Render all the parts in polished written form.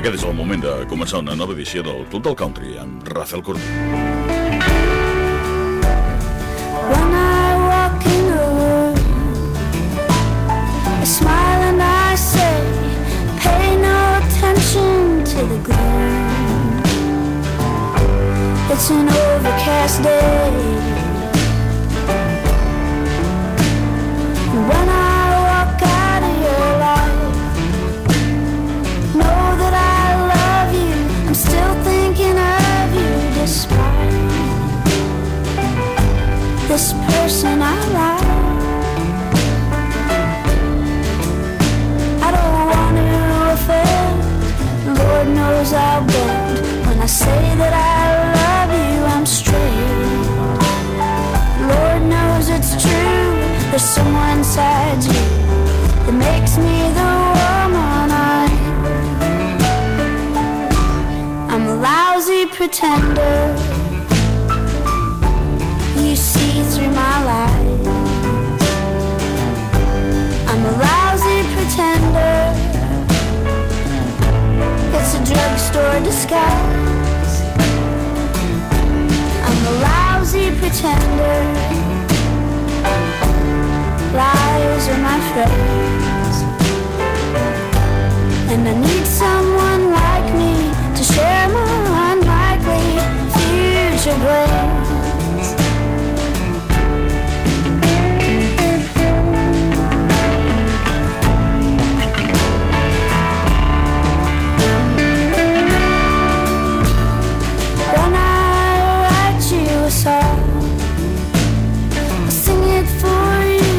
Aquest és el moment de començar una nova edició del Club del Country amb Rafael Corbí. When I walk in a room, I smile and I say, pay no attention to the gloom. It's an overcast day. When I walk out of your life, know that I love you. I'm still thinking of you despite this person I like. I don't want to offend. Lord knows I'll bend. When I say that I love you, I'm straight. Lord knows it's true. There's someone inside you that makes me the woman I am. I'm a lousy pretender. You see through my lies. I'm a lousy pretender. It's a drugstore disguise. I'm a lousy pretender. Lies are my friends, and I need someone like me to share my unlikely future plans. When I write you a song, I'll sing it for you.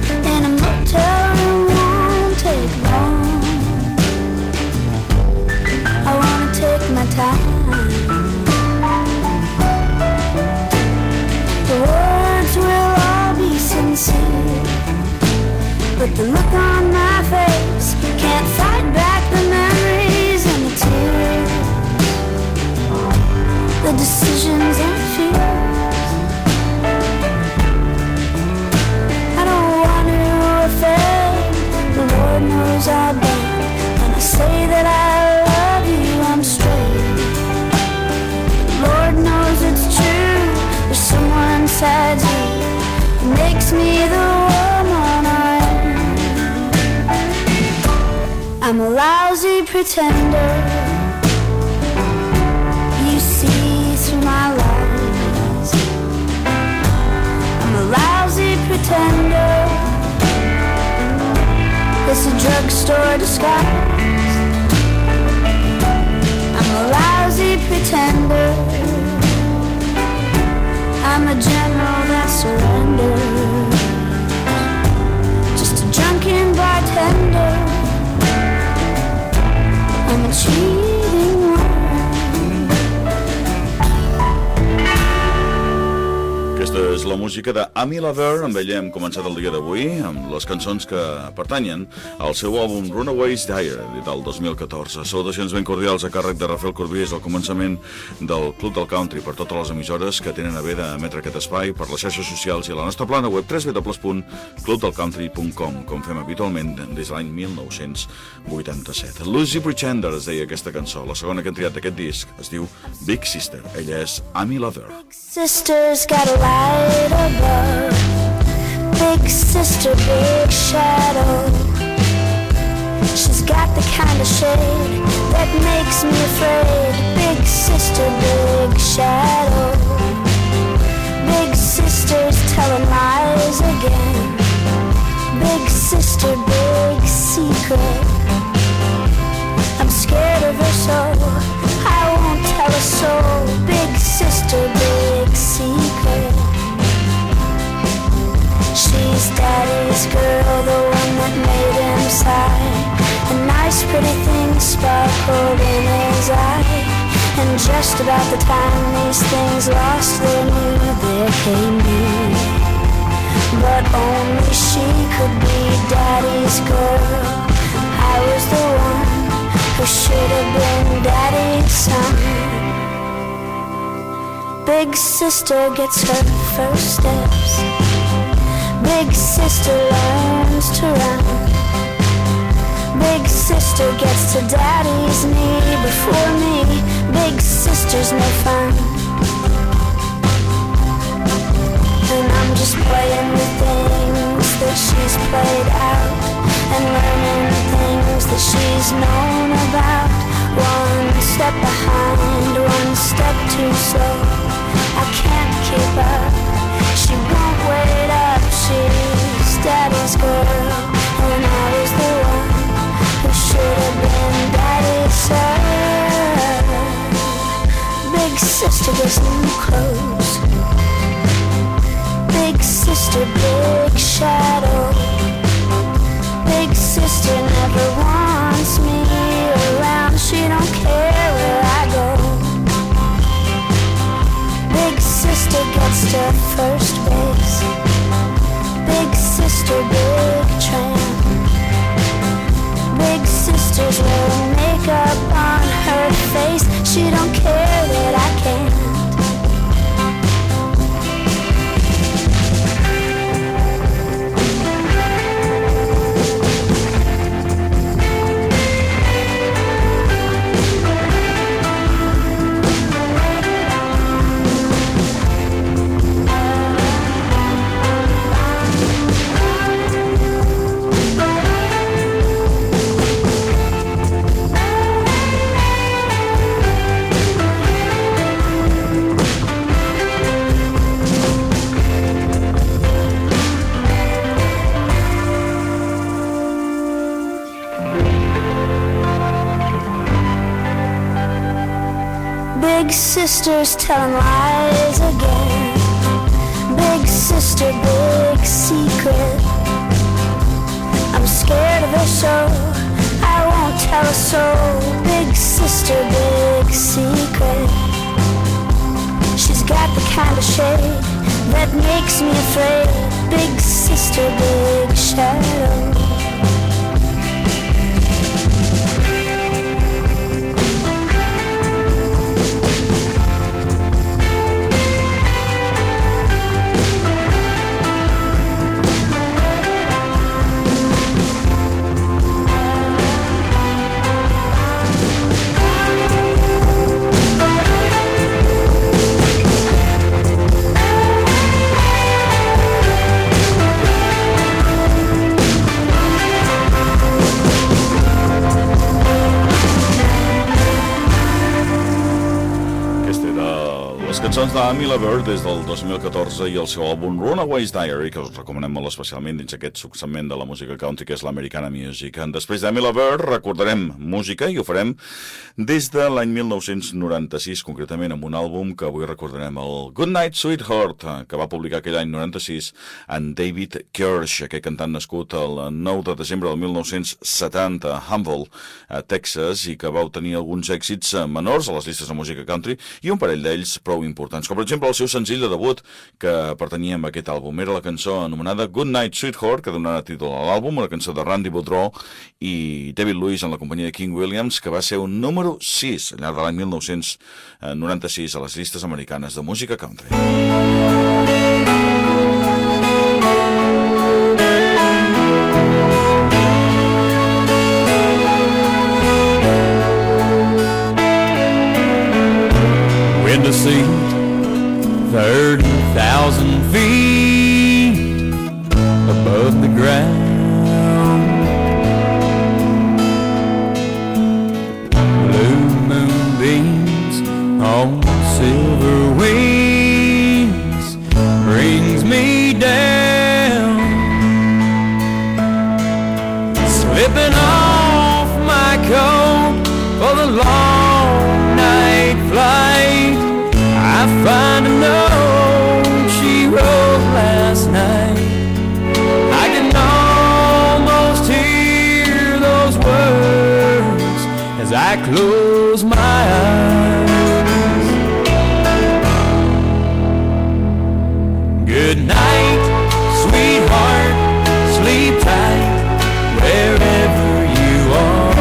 My time. The words will all be sincere, but the look on my face can't fight back the memories and the tears, the decisions and fears. I don't want to offend. The Lord knows I've been. When I say that I love you, I'm straight. Lord knows it's true. There's someone inside you who makes me the woman I am. I'm a lousy pretender. You see through my lies. I'm a lousy pretender. It's a drugstore disguise. I'm a lousy pretender. I'm a general that surrenders. Just a drunken bartender. I'm a cheating one. Aquesta és la música de Amy Lover. Amb ella hem començat el dia d'avui amb les cançons que pertanyen al seu àlbum Runaways Diary del 2014. Salutacions ben cordials a càrrec de Rafael Corbí. És el començament del Club del Country per totes les emissores que tenen a bé d'emetre aquest espai, per les xarxes socials i a la nostra plana web www.clubdelcountry.com, com fem habitualment des de l'any 1987. Lucy Pretender es deia aquesta cançó. La segona que hem triat d'aquest disc es diu Big Sister. Ella és Amy Lover. Sister's got a light above. Big sister, big shadow. She's got the kind of shade that makes me afraid. Big sister, big shadow. Big sister's telling lies again. Big sister, big secret. I'm scared of her so I won't tell a soul. Big sister, big secret. She's daddy's girl, the one that made him sigh. A nice pretty thing sparkled in his eye. And just about the time these things lost their new, there came you. But only she could be daddy's girl. I was the one who should have been daddy's son. Big sister gets her first steps. Big sister learns to run. Big sister gets to daddy's knee before me. Big sister's no fun. And I'm just playing the things that she's played out, and learning the things that she's known about. One step behind, one step too slow. I can't keep up, she won't wait up. She's daddy's girl, and I was the one who should have been daddy's son. Big sister gets new clothes. Big sister, big shadow. Big sister never wants me around. She don't care where I go. Big sister gets to first base. Big sister, big tramp. Big sister's wearing makeup on her face. She don't care that I can't. Big sister's telling lies again. Big sister, big secret. I'm scared of her so I won't tell her so. Big sister, big secret. She's got the kind of shade that makes me afraid. Big sister, big shadow. Cançons d'Amy LaBelle des del 2014 i el seu àlbum Runaway's Diary, que us recomanem molt especialment dins aquest subsegment de la música country que és l'Americana Music. Després d'Amy LaBelle recordarem música i ho farem des de l'any 1996, concretament amb un àlbum que avui recordarem, el Good Night Sweetheart, que va publicar aquell any 96 en David Kirsch, aquell cantant nascut el 9 de desembre del 1970 a Humble, a Texas, i que va obtenir alguns èxits menors a les llistes de música country i un parell d'ells prou importants, com per exemple el seu senzill de debut que pertanyia a aquest àlbum. Era la cançó anomenada Good Night Sweetheart, que donarà títol a l'àlbum, una cançó de Randy Boudreau i David Lewis en la companyia de King Williams, que va ser un número 6 al llarg de l'any 1996 a les llistes americanes de música country. To see 30,000 feet above the ground. Blue moonbeams on silver wings brings me down, slipping off my coat for the long night flight. I find a note she wrote last night. I can almost hear those words as I close my eyes. Good night, sweetheart, sleep tight wherever you are.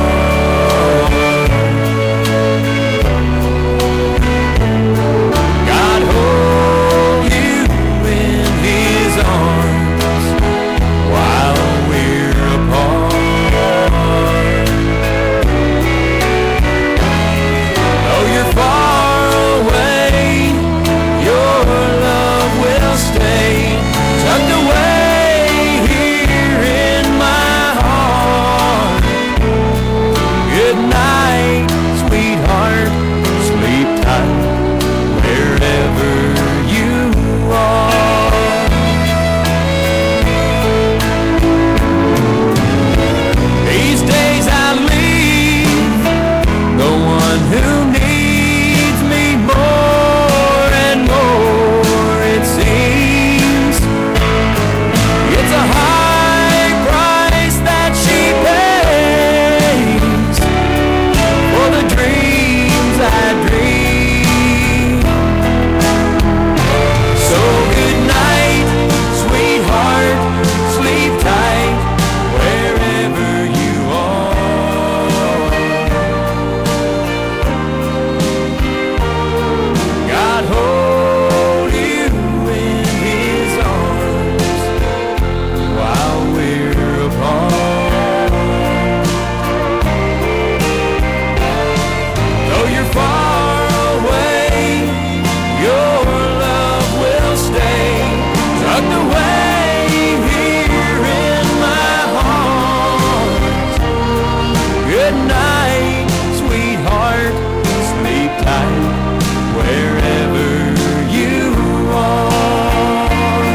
Good night, sweetheart. Sleep tight wherever you are.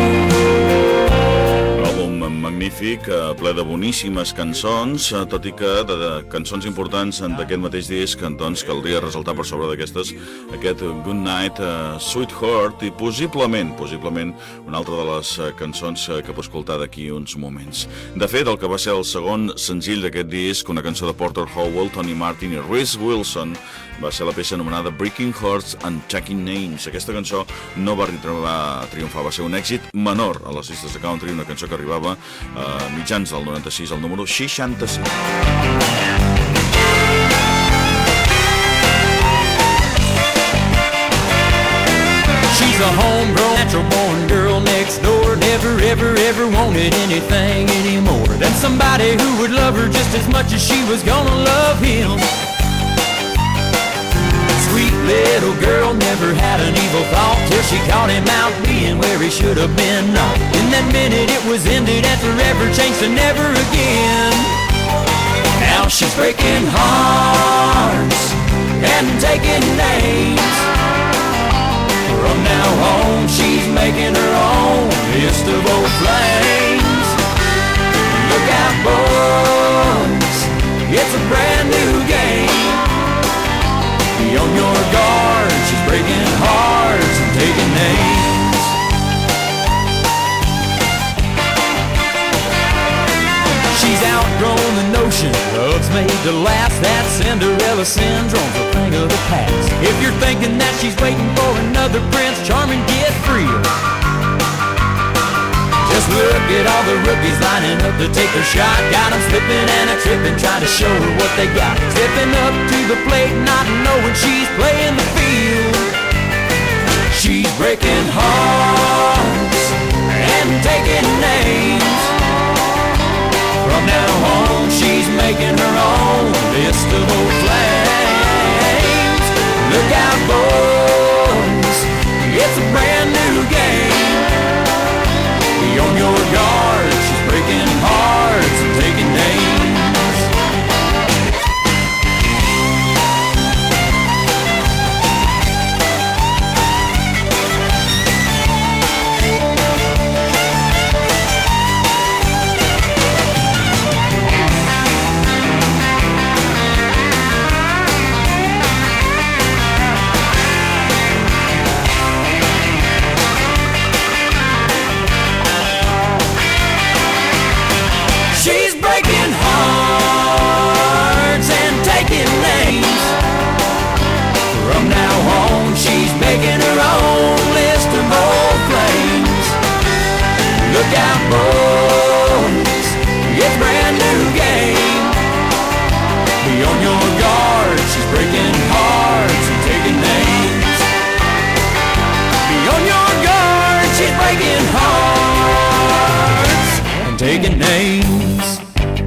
L'àlbum magnífic, ple de boníssimes cançons, tot i que de cançons importants d'aquest mateix disc, doncs caldria ressaltar per sobre d'aquestes aquest Good Night, Sweetheart, i possiblement una altra de les cançons que puc escoltar d'aquí uns moments. De fet, el que va ser el segon senzill d'aquest disc, una cançó de Porter Howell, Tony Martin i Reese Wilson, va ser la peça anomenada Breaking Hearts and Taking Names. Aquesta cançó no va triomfar, va ser un èxit menor a les llistes de country, una cançó que arribava a mitjans del 96 al número 65. She's a homegrown, natural-born girl next door. Never, ever wanted anything anymore than somebody who would love her just as much as she was gonna love him. Sweet little girl never had an evil thought till she caught him out being where he should have been not. In that minute it was ended and forever changed to never again. Now she's breaking hearts and taking names. From now on she's making her own list of old flames. Look out boys, it's a brand new game. Be on your guard, she's breaking hearts and taking names. She's outgrown the notion love's made to last. That Cinderella syndrome's a thing of the past. If you're thinking that she's waiting for another Prince Charming, get real. Just look at all the rookies lining up to take their shot. Got them slipping and a-tripping, trying to show her what they got. Stepping up to the plate, not knowing she's playing the field. She's breaking hearts and taking names. From now on, she's making her own list of old flames. Look out, boys, it's a brand new game. Be on your guard, she's breaking hearts and taking names. Making her own list of old flames. Look out, boys, it's a brand new game. Be on your guard, she's breaking hearts and taking names. Be on your guard, she's breaking hearts and taking names.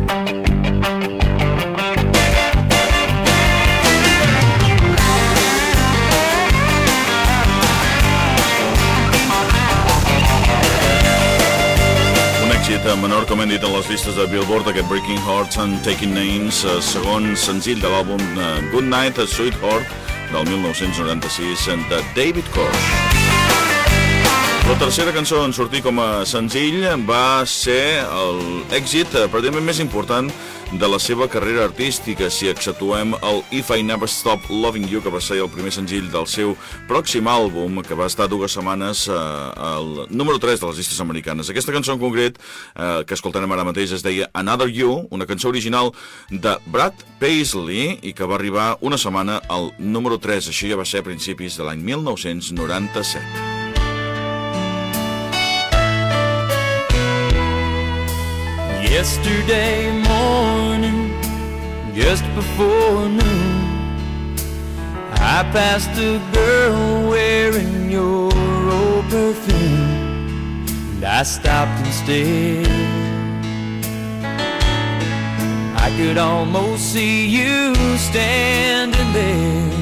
Menor, com hem dit, en les llistes de Billboard, aquest Breaking Hearts and Taking Names, segon senzill de l'àlbum Good Night, Sweetheart, del 1996, de David Koch. La tercera cançó en sortir com a senzill va ser l'èxit pràcticament més important de la seva carrera artística, si exceptuem el If I Never Stop Loving You, que va ser el primer senzill del seu pròxim àlbum, que va estar 2 setmanes al número 3 de les llistes americanes. Aquesta cançó en concret, que escoltarem ara mateix, es deia Another You, una cançó original de Brad Paisley, i que va arribar una setmana al número 3. Això ja va ser a principis de l'any 1997. Yesterday morning, just before noon, I passed a girl wearing your old perfume, and I stopped and stared. I could almost see you standing there.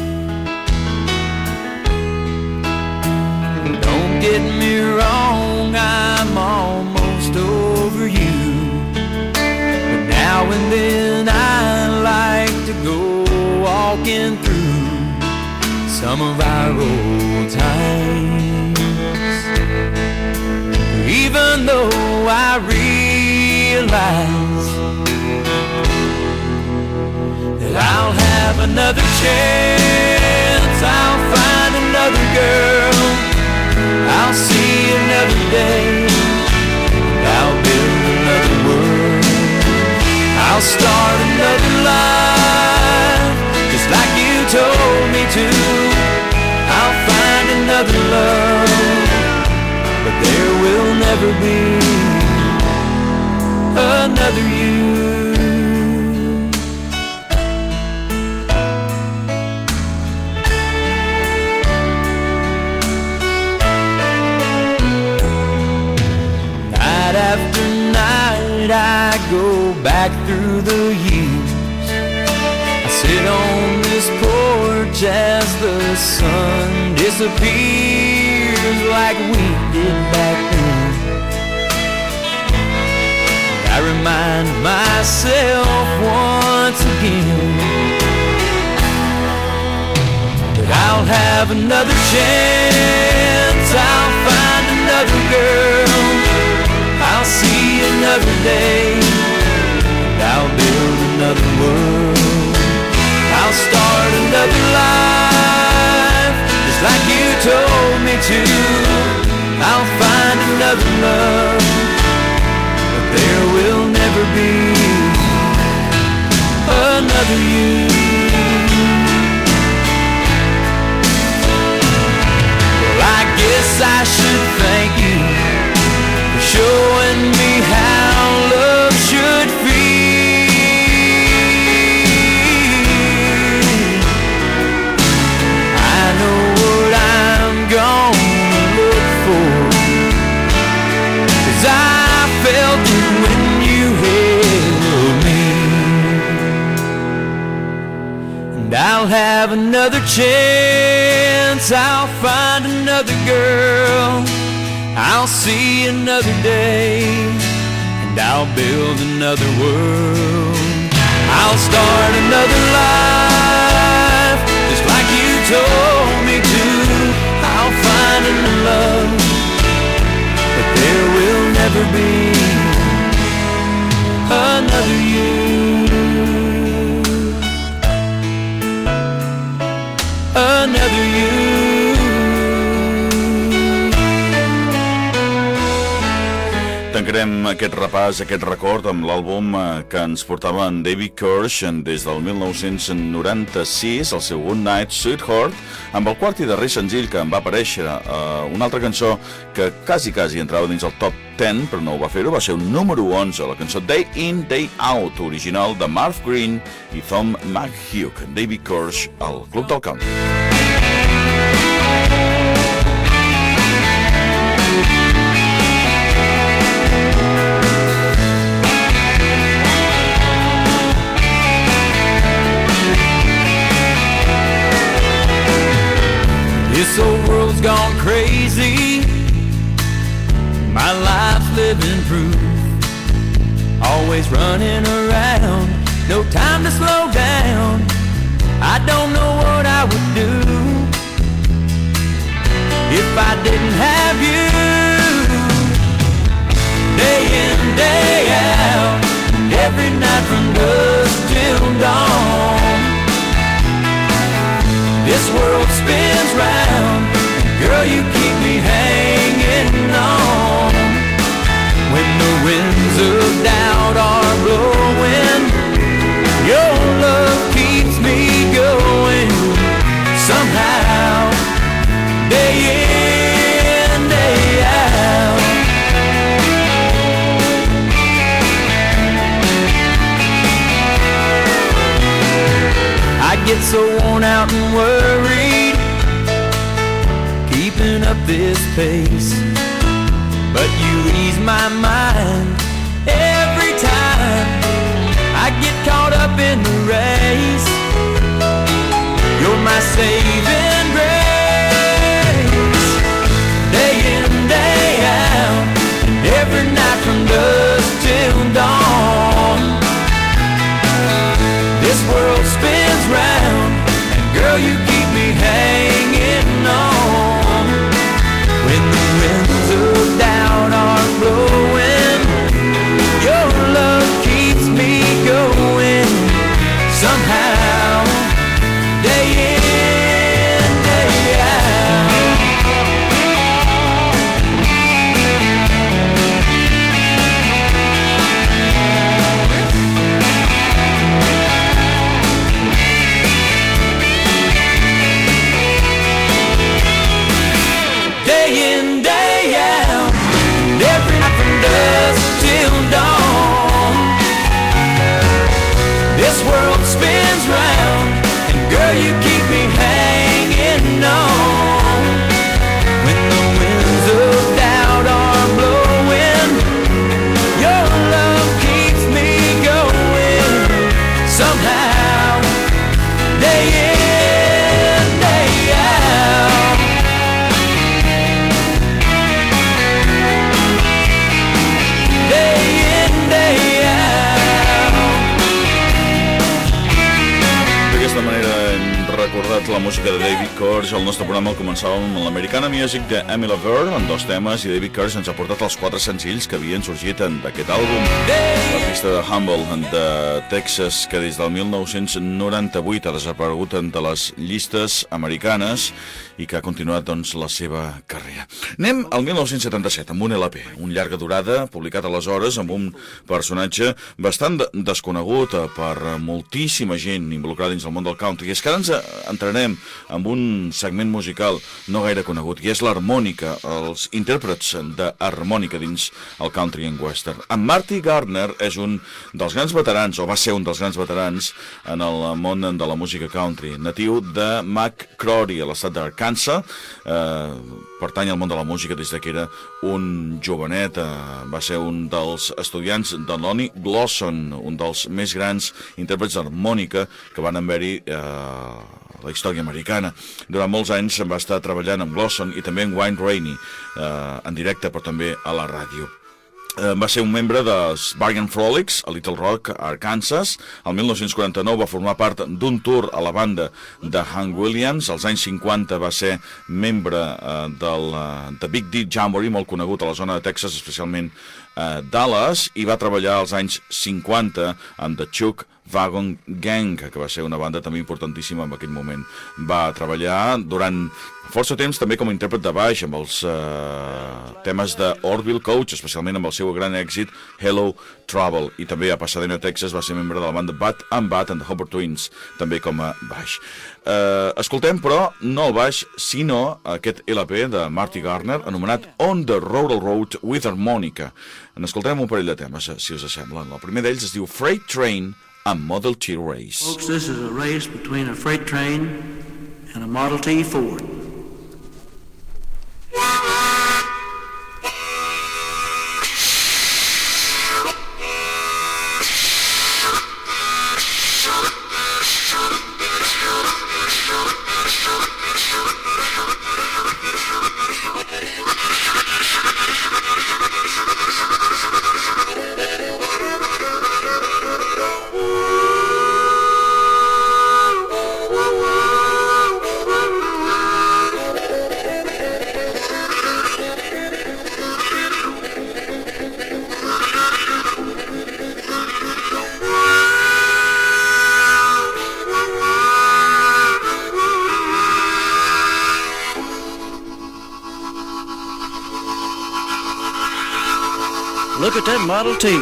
Don't get me wrong, I'm almost over you. Now and then I lie talking through some of our old times. Even though I realize that I'll have another chance, I'll find another girl, I'll see another day, I'll build another world, I'll start another life, just like you told me to. I'll find another love, but there will never be another you. Night after night I go back through the years. I sit on this porch as the sun disappears like we did back then. I remind myself once again that I'll have another chance, I'll find another girl, I'll see another day, I'll build another world, I'll start another life, just like you told me to. I'll find another love, but there will never be another you. Well, I guess I should thank you for showing me how love should feel. I know what I'm gonna look for, 'cause I felt it when you held me. And I'll have another chance, I'll find another girl, I'll see another day, and I'll build another world. I'll start another life, just like you told me to. I'll find a new love, but there will never be another you. Another you. Tancarem aquest repàs, aquest record amb l'àlbum que ens portava en David Kirsch des del 1996, el seu Good Night Sweetheart, amb el quart i darrer senzill que en va aparèixer, una altra cançó que quasi entrava dins el top 10, però no ho va fer-ho, va ser un número 11, la cançó Day In, Day Out, original de Marv Green i Tom McHugh. David Kirsch, al Club del Country. This old world's gone crazy, my life's living proof. Always running around, no time to slow down. I don't know what I would do if I didn't have you. Day in, day out, every night from dusk till dawn. This world spins round, girl, you keep me hanging on. When the winds of doubt are blowing, your love keeps me going. Somehow, day in, day out. I get so worn out and worried, keeping up this pace, but you ease my mind every time I get caught up in the race. You're my saving grace. Day in, day out, every night from dusk till dawn. This world spins round, girl, you keep me hanging on. When the winds of doubt are blowing, your love keeps me going. Somehow, day in, day out. Day in, day out, every night from dusk till dawn. This world spins round, and girl, you keep me hanging on. When the winds of doubt are blowing, your love keeps me going. Somehow, day in, day out. Day in, day out. D'aquesta manera hem recordat la música de David Koch. El nostre programa el començàvem amb l'Americana Music de Amy LaVerne en 2 temes, i David Koch ens ha portat els 4 senzills que havien sorgit d'aquest àlbum. L'artista de Humble de Texas, que des del 1998 ha desaparegut de les llistes americanes i que ha continuat doncs la seva carrera. Anem al 1977 amb un LP, un llarga durada, publicat aleshores amb un personatge bastant desconegut per moltíssima gent involucrada dins el món del country. I és que ara ens entrarem amb un segment musical no gaire conegut, i és l'harmònica, els intèrprets d'harmònica dins el country and western. En Marty Garner és un dels grans veterans, o va ser un dels grans veterans en el món de la música country, natiu de McCrory, a l'estat d'Arkansas. Pertany al món de la música des que era un jovenet. Va ser un dels estudiants de Lonnie Glosson, un dels més grans intèrprets d'harmònica que van haver-hi la història americana. Durant molts anys va estar treballant amb Glosson i també amb Wayne Rainey, en directe però també a la ràdio. Va ser un membre dels Bargain Frolics a Little Rock, Arkansas. El 1949 va formar part d'un tour a la banda de Hank Williams. Als anys 50 va ser membre de Big D Jamboree, molt conegut a la zona de Texas, especialment Dallas, i va treballar als anys 50 amb The Chuck Wagon Gang, que va ser una banda també importantíssima en aquell moment. Va treballar durant força temps també com a intèrpret de baix amb els temes de Orville Coach, especialment amb el seu gran èxit Hello Trouble, i també a Pasadena, Texas, va ser membre de la banda Bad and Bad and the Hopper Twins, també com a baix. Escoltem, però, no el baix, sinó aquest LP de Marty Garner anomenat On the Rural Road with Harmonica. N'escoltem un parell de temes, si us sembla. El primer d'ells es diu Freight Train and Model T Race. Folks, this is a race between a freight train and a Model T Ford. Look at that Model T.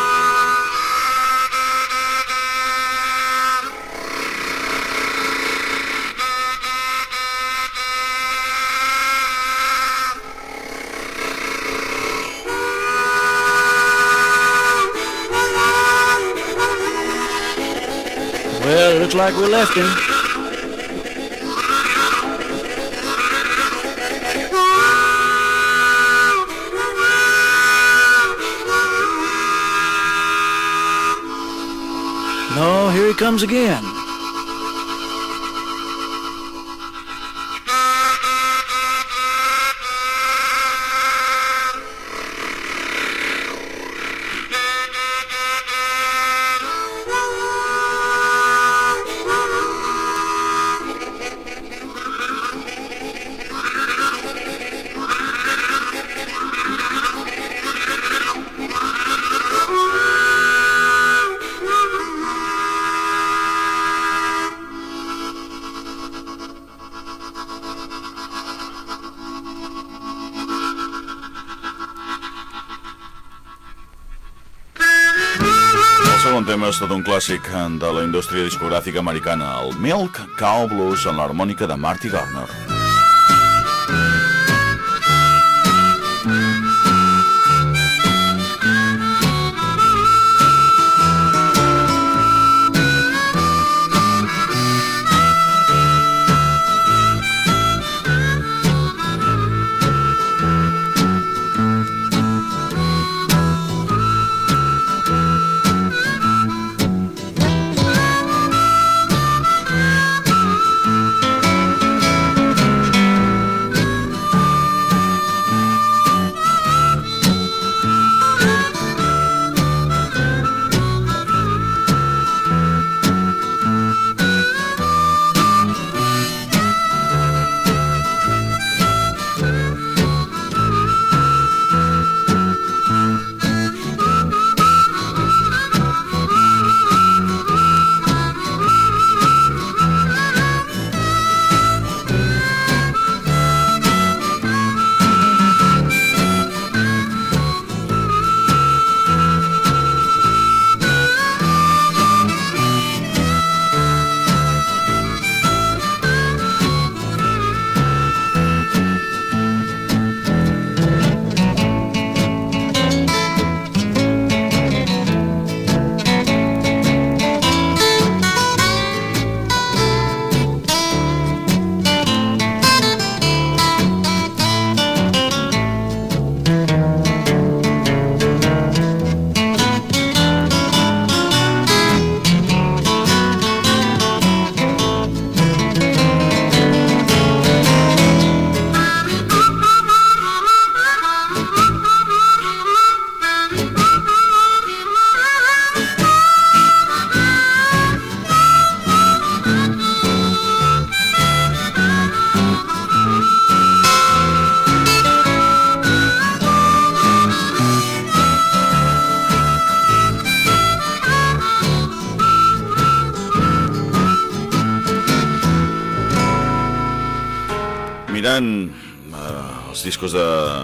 Well, looks like we left him. No, here he comes again. és tot un clàssic de la indústria discogràfica americana, el Milk Cow Blues en l'harmònica de Marty Garner. Mirant els discos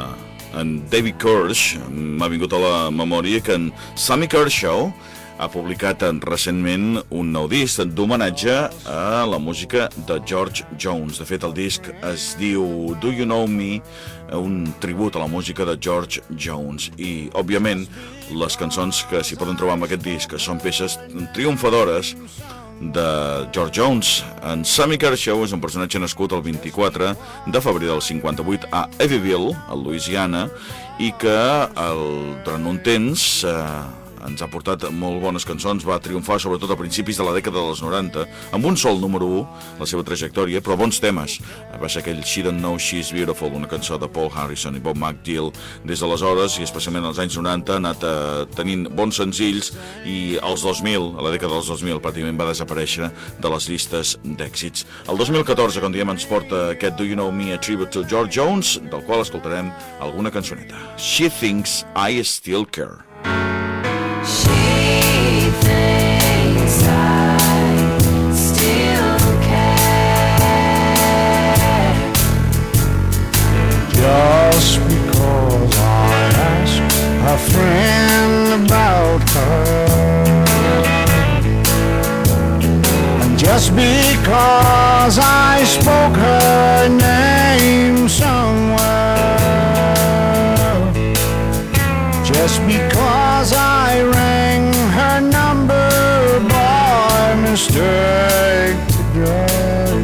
en David Kirsch, m'ha vingut a la memòria que en Sammy Kershaw ha publicat recentment un nou disc d'homenatge a la música de George Jones. De fet, el disc es diu Do You Know Me?, un tribut a la música de George Jones. I, òbviament, les cançons que s'hi poden trobar amb aquest disc són peces triomfadores de George Jones. En Sammy Kershaw és un personatge nascut el 24 de febrer del 58 a Evansville, a Louisiana, i que durant un temps ens ha portat molt bones cançons. Va triomfar sobretot a principis de la dècada dels 90 amb un sol número 1, la seva trajectòria, però bons temes. Va ser aquell She Don't Know She's Beautiful, una cançó de Paul Harrison i Bob McDill. Des d'aleshores, i especialment als anys 90, ha anat tenint bons senzills, i als 2000, a la dècada dels 2000, pràcticament va desaparèixer de les llistes d'èxits. El 2014, com diem, ens porta aquest Do You Know Me?, a tribute to George Jones, del qual escoltarem alguna cançoneta. She Thinks I Still Care. She thinks I still care. Just because I asked a friend about her, and just because I spoke her name somewhere, just because I rang her number by mistake today,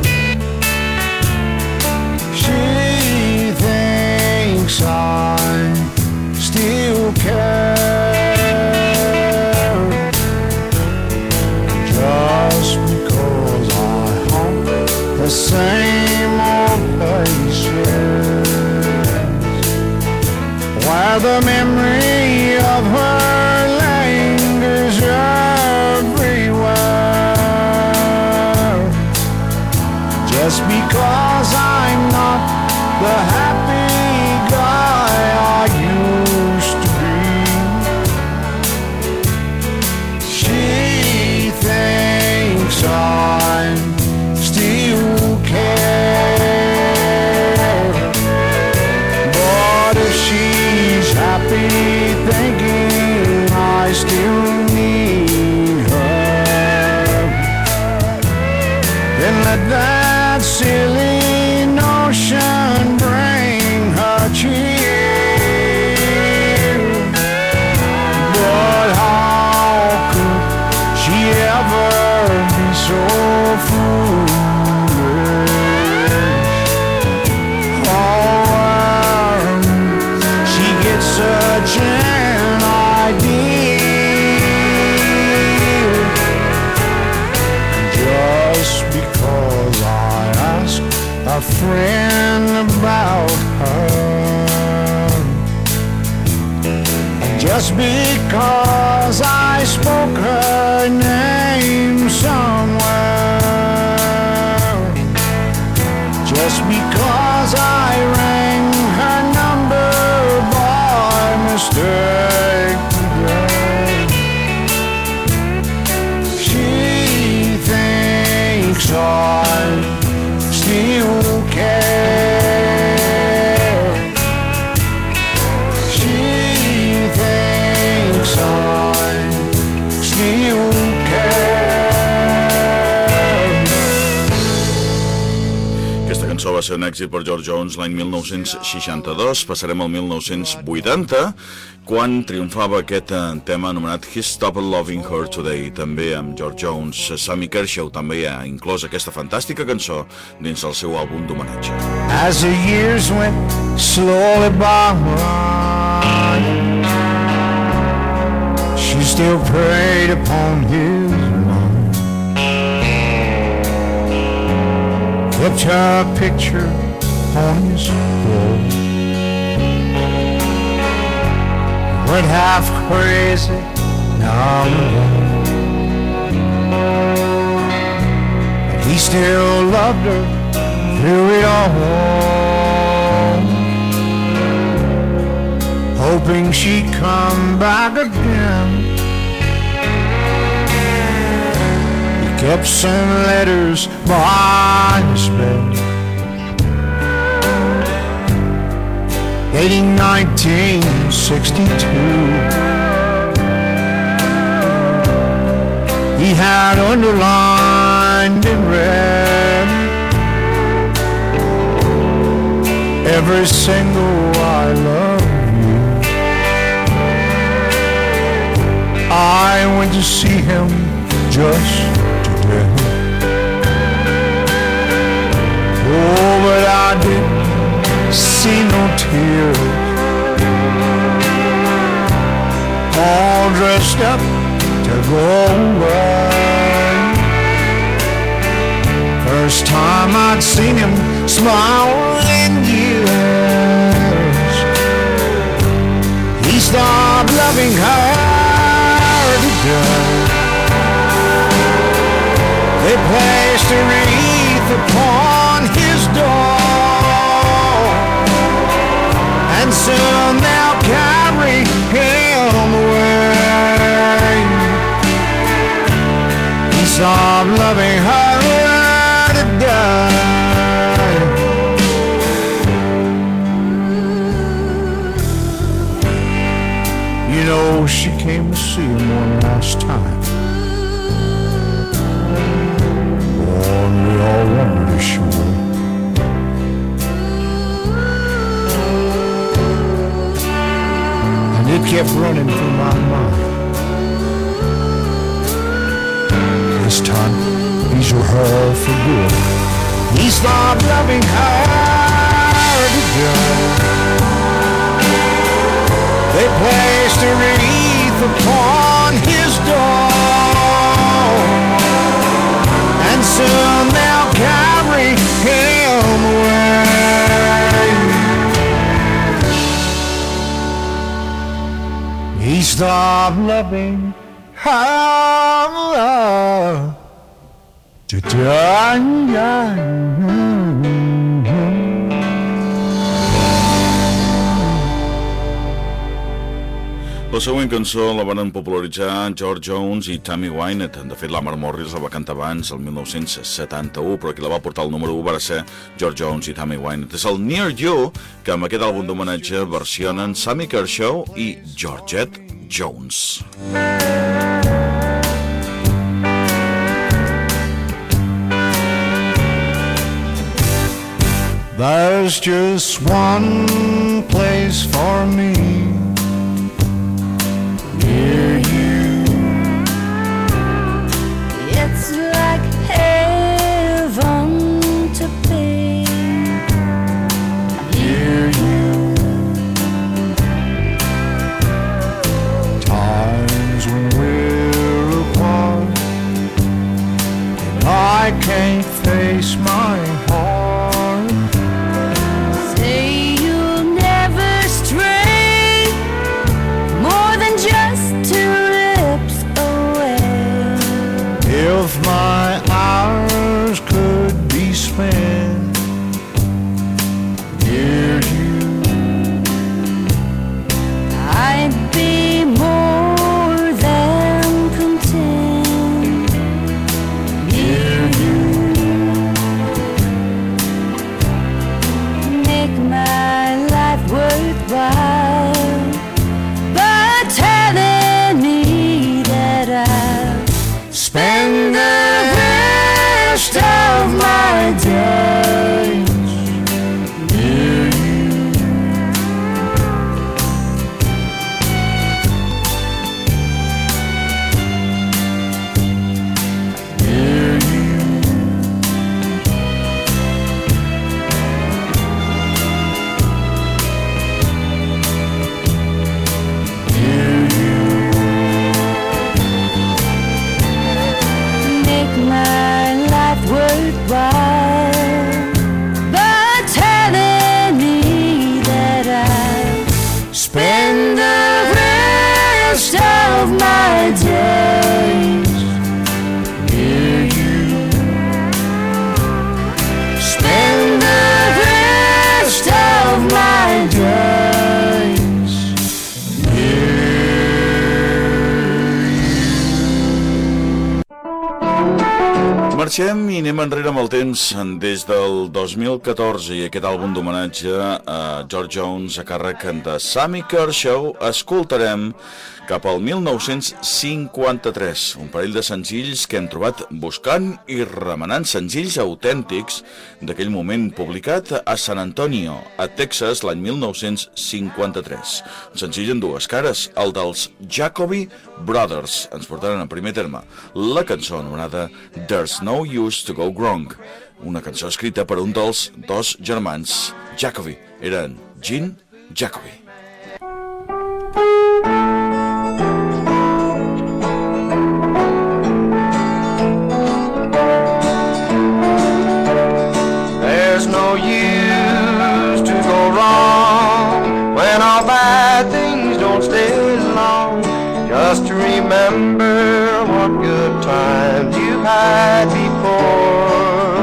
she thinks I still care. Just because I haunt the same old places where the memory of her lingers everywhere. Just because I'm not the happy guy I used to be, she thinks I still care. But if she's happy thinking I still need her, and let that silly notion bring her cheer. But how could she ever be so foolish? Oh, she gets such an idea. Just because I asked a friend about her, and just because I spoke her name somewhere, just because I rang her number by mistake today, she thinks I still care. She thinks I still care. Aquesta cançó va ser un èxit per George Jones l'any 1962. Passarem al 1980, quan triomfava aquest tema anomenat He Stopped Loving Her Today, també amb George Jones. Sammy Kershaw també ha inclòs aquesta fantàstica cançó dins el seu àlbum d'homenatge. As the years went slowly by, she still preyed upon his mind, kept her picture on his wall, went half crazy now and then, but he still loved her through it all, hoping she'd come back again. He kept some letters by his bed, dating 1962. He had underlined in red every single I love you. I went to see him just today. Oh, but I didn't see no tears. All dressed up to go away. First time I'd seen him smile in years. He stopped loving her today. They placed a wreath upon his door, and soon they'll carry him away. He stopped loving her today. You know, she came to see him one last time. Oh, and we all wondered if she would. And it kept running through my mind. This time, he's with her for good. He stopped loving her today. They placed a wreath upon his door, and soon they'll carry him away. He stopped loving her today. La següent cançó la van popularitzar George Jones i Tammy Wynette. De fet, la Mar Morris la va cantar abans, el 1971, però qui la va portar al número 1 va ser George Jones i Tammy Wynette. És el Near You, que amb aquest àlbum d'homenatge versionen Sammy Kershaw i Georgette Jones. There's just one place for me near you. It's like heaven to be near you. Times when we're apart and I can't face my heart. Say you'll never stray more than just 2 lips away. If my hours could be spent near you, I'd be more than content near you. make my life worthwhile by telling me that I'll Spend the rest of my days near you. Near you. Near you. make my life worthwhile by telling me that I'll Spend the rest of my days near you. Spend the rest of my days near you. Marxem i anem enrere amb el temps des del 2014 i aquest àlbum d'homenatge a George Jones a càrrec de Sammy Kershaw. Escoltarem cap al 1953 un parell de senzills que hem trobat buscant i remenant, senzills autèntics d'aquell moment, publicat a San Antonio, a Texas, l'any 1953. Un senzill en 2 cares, el dels Jacoby Brothers. Ens portaran en primer terme la cançó anomenada There's No Use to Go Wrong, una cançó escrita per un dels 2 germans Jacoby. Eren Gene Jacoby. There's no use to go wrong when all bad things don't stay long. Just remember what good times you've had before.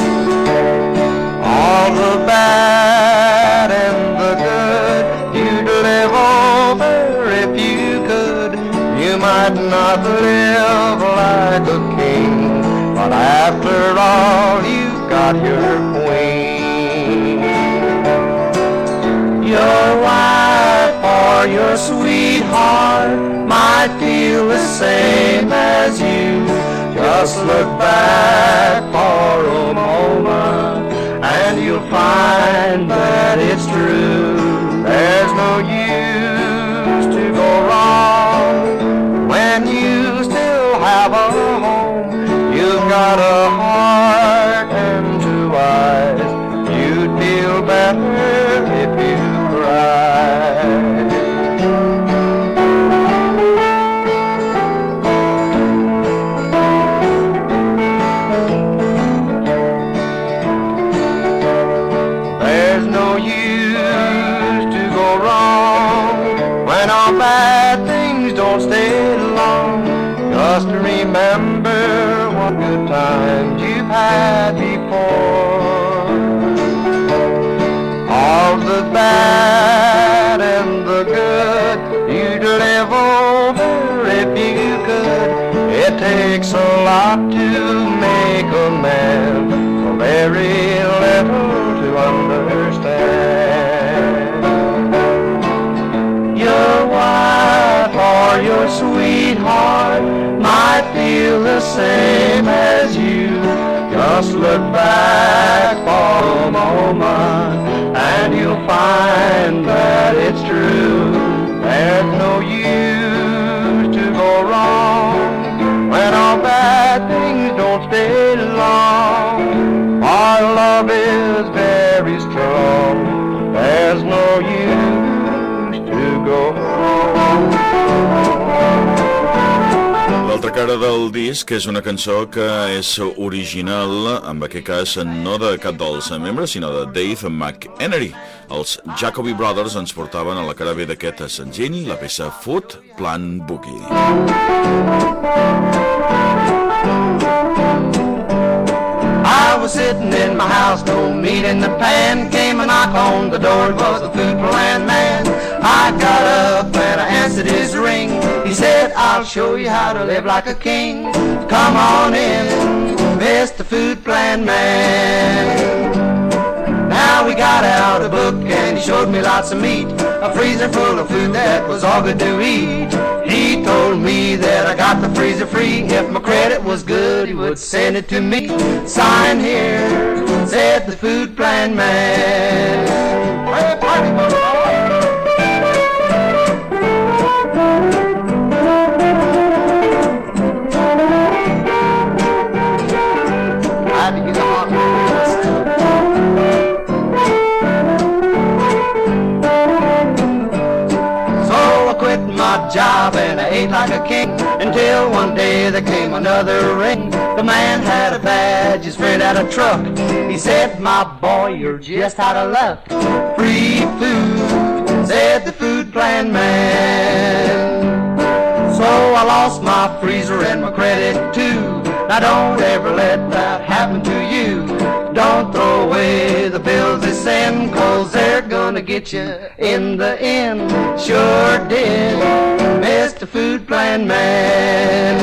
All the bad and the good you'd live over if you could. You might not live like a king, but after all you've got your queen. Your wife or your sweetheart might feel the same as you. Just look back for a moment and you'll find that it's true. There's no use to go wrong when you still have a home. You've got a heart and 2 eyes. You'd feel better if you cried. There's no use to go wrong when all bad things don't stay long. Just remember what good times you've had before. All the bad and the good you'd live over if you could. It takes a lot to make a man, so very little to understand. Your wife or your sweetheart might feel the same as you. Just look back back for a moment, and you'll find that it's true. There's no use to go wrong when all bad things don't stay long. Our love is very strong. There's no use to go wrong. L'altra cara del disc és una cançó que és original, en aquest cas no de cap dels membres, sinó de Dave McHenry. Els Jacoby Brothers ens portaven a la cara B d'aquest senzill la peça Foot Plan Boogie. I was sitting in my house, no meat in the pan. Came a knock on the door, it was the food plan man. I got up and I answered his ring. He said, I'll show you how to live like a king. Come on in, Mr. Food Plan Man. Now we got out a book and he showed me lots of meat, a freezer full of food that was all good to eat. He told me that I got the freezer free. If my credit was good, he would send it to me. Sign here, said the Food Plan Man. Hey, party, boy. Job and I ate like a king until one day there came another ring. The man had a badge, his friend had a truck. He said, my boy, you're just out of luck. Free food, said the Food Plan Man. So I lost my freezer and my credit too. Now don't ever let that happen to you. Don't throw away the bills they send, 'cause they're gonna get you in the end. Sure did, Mr. Food Plan Man.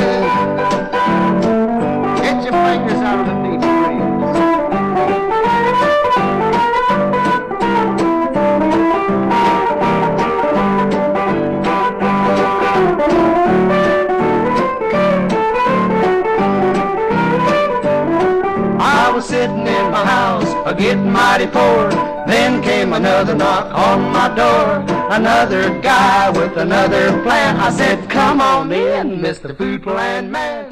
Get your fingers out of the deep freeze. I was sitting in my house, getting mighty poor. Then came another knock on my door. Another guy with another plan. I said, come on in, Mr. Food Plan Man.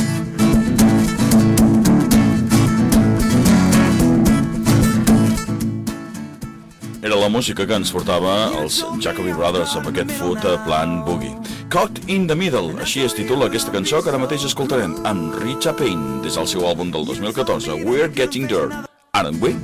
Era la música que ens portava els Jacoby Brothers amb aquest Foot Plan Boogie. Caught in the Middle, així es titula aquesta cançó que ara mateix escoltarem amb Richa Payne des del seu àlbum del 2014, We're Getting There, aren't we?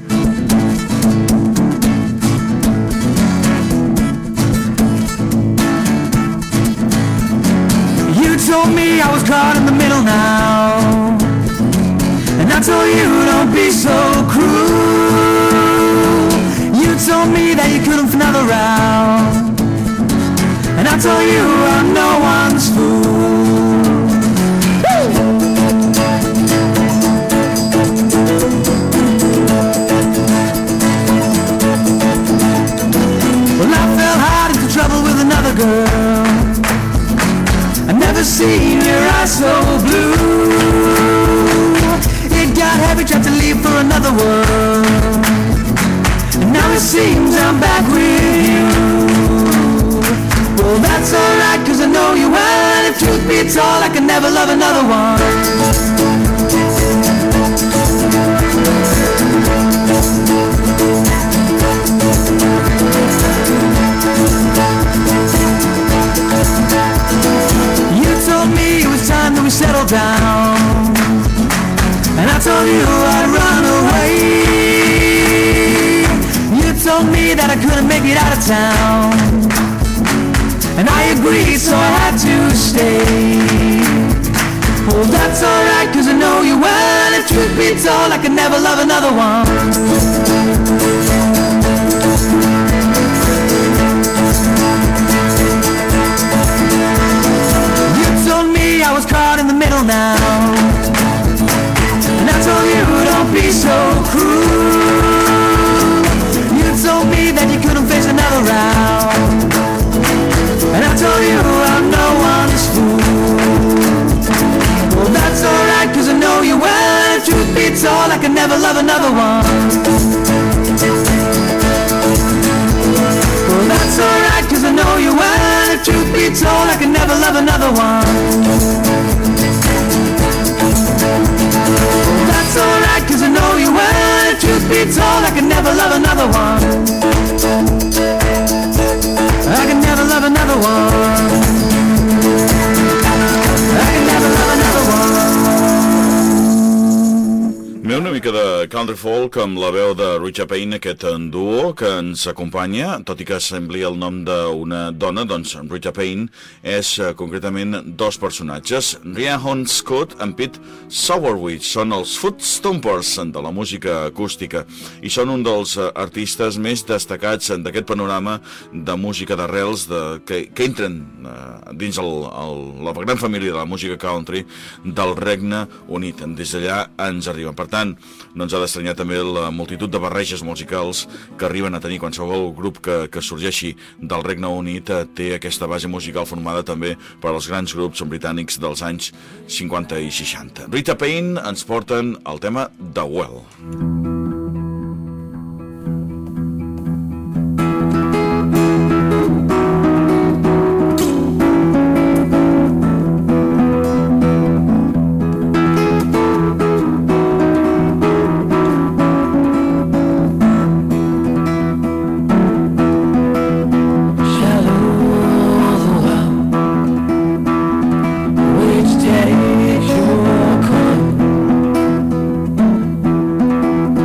You told me I was caught in the middle now, and I told you don't be so cruel. You told me that you couldn't find another round, and I told you I'm no one's fool. Well, I fell hard into trouble with another girl. I've never seen your eyes so blue. It got heavy, tried to leave for another world, and now it seems I'm back with you. Well, that's alright, 'cause I know you well, and if truth be told, I can never love another one. You told me it was time that we settled down, and I told you I'd run away. You told me that I couldn't make it out of town, and I agreed, so I had to stay. Well, that's alright, 'cause I know you well, and if truth be told, I could never love another one. You told me I was caught in the middle now, and I told you don't be so cruel. You told me that you couldn't face another round, and I told you I'm no one's fool. Well, that's alright, 'cause I know you well, and truth be told, I can never love another one. Well, that's alright, 'cause I know you well. If truth be told, I can never love another one. Well, that's alright, 'cause I know you well. If truth be told, I can never love another one. I can never love another one. I can never love another one. Una mica de country folk amb la veu de Rita Payne, aquest duo que ens acompanya, tot i que sembli el nom d'una dona, doncs Rita Payne és concretament dos personatges, Rhiannon Scott i Pete Sowerwich. Són els Foot Stompers de la música acústica i són un dels artistes més destacats d'aquest panorama de música d'arrels que entren dins la gran família de la música country del Regne Unit. Des d'allà ens arriben. Per tant, no ens ha d'estranyar també la multitud de barreges musicals que arriben a tenir qualsevol grup que sorgeixi del Regne Unit. Té aquesta base musical formada també per als grans grups britànics dels anys 50 i 60. Rita Payne ens porten el tema The Well. Takes your coin.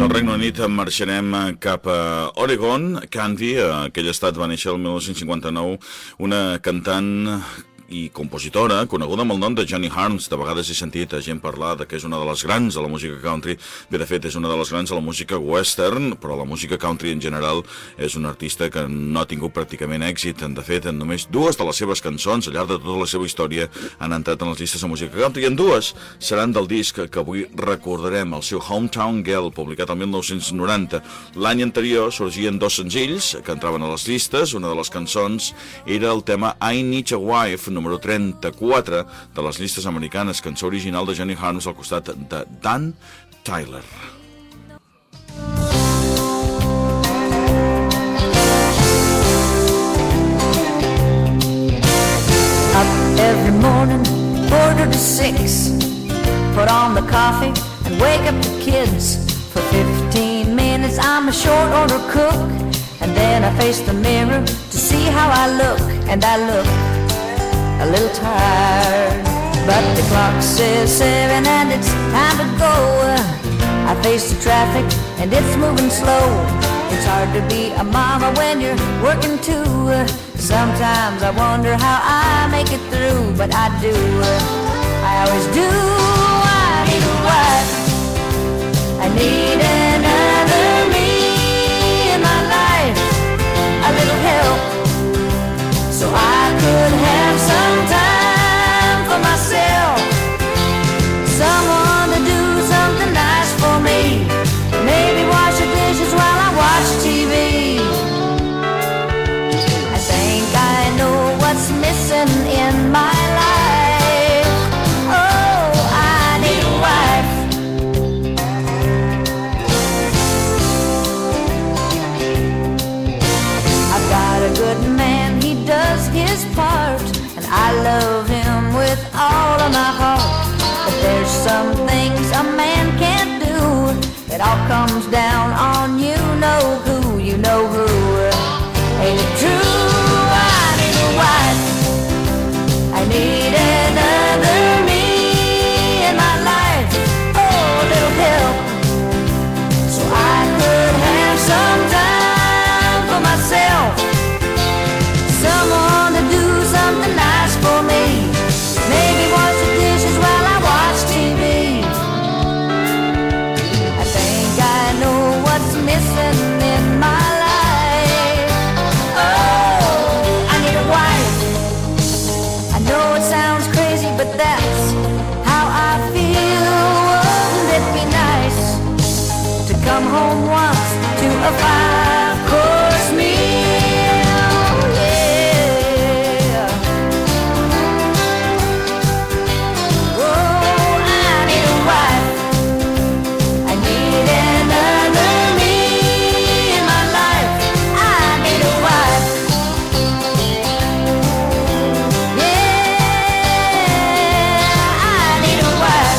Del Regne Unit marxarem cap a Oregon. Candy, aquell estat va néixer el 1959, una cantant i compositora coneguda amb el nom de Johnny Harms. De vegades he sentit a gent parlar de que és una de les grans de la música country. Bé, de fet, és una de les grans de la música western, però la música country en general és un artista que no ha tingut pràcticament èxit. De fet, en només dues de les seves cançons, al llarg de tota la seva història, han entrat en les llistes de música country, i en dues seran del disc que avui recordarem, el seu Hometown Girl, publicat el 1990. L'any anterior sorgien dos senzills que entraven a les llistes. Una de les cançons era el tema I Need a Wife, número 34 de les llistes americanes, cançó original de Johnny Harms al costat de Dan Tyler. Up every morning, 4 to 6, put on the coffee and wake up the kids. For 15 minutes I'm a short order cook, and then I face the mirror to see how I look, and I look a little tired, but the clock says 7 and it's time to go. I face the traffic and it's moving slow. It's hard to be a mama when you're working too. Sometimes I wonder how I make it through, but I do. I always do. I need a wife. I need another me in my life. A little help, so I could have some time for myself. Someone to do something nice for me. Maybe wash the dishes while I watch TV. I think I know what's missing in my life. Oh, I need a wife. I've got a good man, he does his part, and I love him with all of my heart. But there's some things a man can't do. It all comes down on you know who, you know who. Ain't it true? I need a wife. I need another me in my life. Oh, a little help, so I could have some time for myself. Someone to do something nice for me. Maybe wash the dishes while I watch TV. I think I know what's missing in my life. Oh, I need a wife. I know it sounds crazy, but that's how I feel. Wouldn't it be nice to come home once to a 5-course meal? Yeah. Oh, I need a wife. I need another me in my life. I need a wife. Yeah, I need a wife.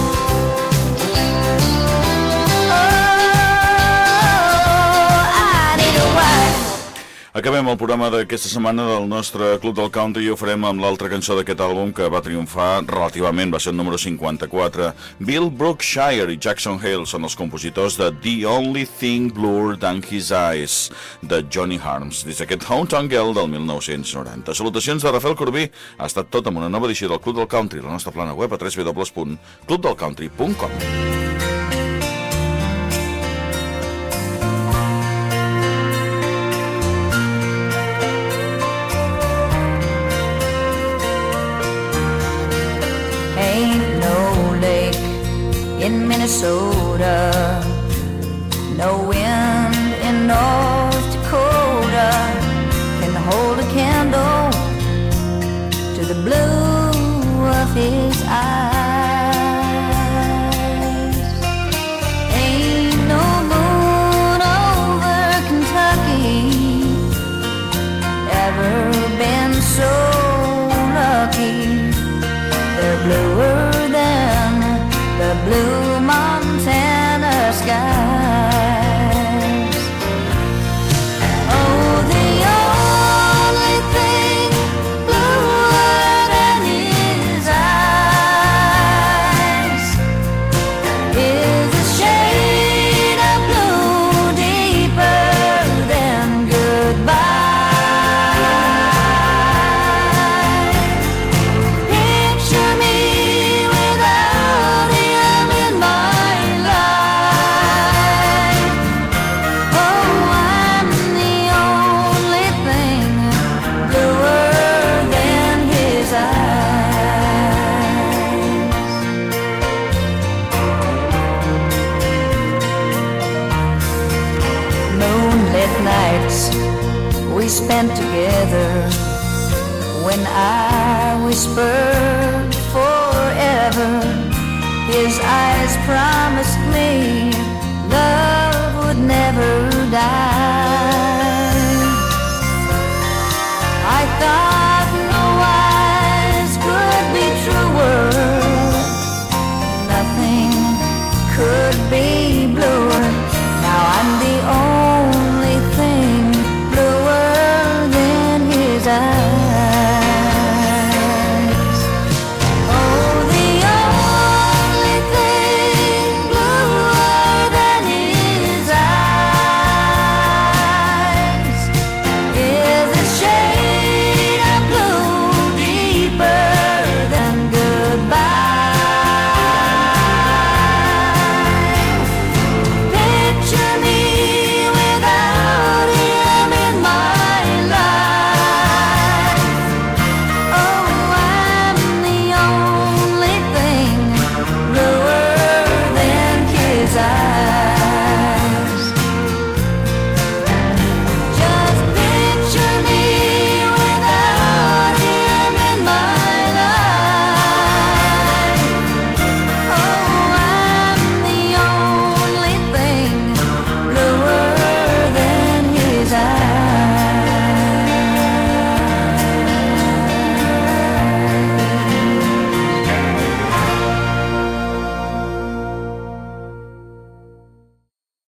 Oh, I need a wife. Acabem el programa d'aquesta setmana del nostre Club del Country i ho farem amb l'altra cançó d'aquest àlbum que va triomfar relativament, va ser el número 54. Bill Brookshire i Jackson Hale són els compositors de The Only Thing Bluer Than His Eyes, de Johnny Harms, des d'aquest Hometown Girl del 1990. Salutacions de Rafael Corbí. Ha estat tot amb una nova edició del Club del Country, la nostra plana web a www.clubdelcountry.com. Ain't no lake in Minnesota, no wind in North Dakota can hold a candle to the blue of his eyes. Ain't no moon over Kentucky ever been so lucky. They're bluer than the blue Montana skies. spent together. When I whispered forever, his eyes promised me love would never die. I thought no eyes could be truer, nothing could be bluer.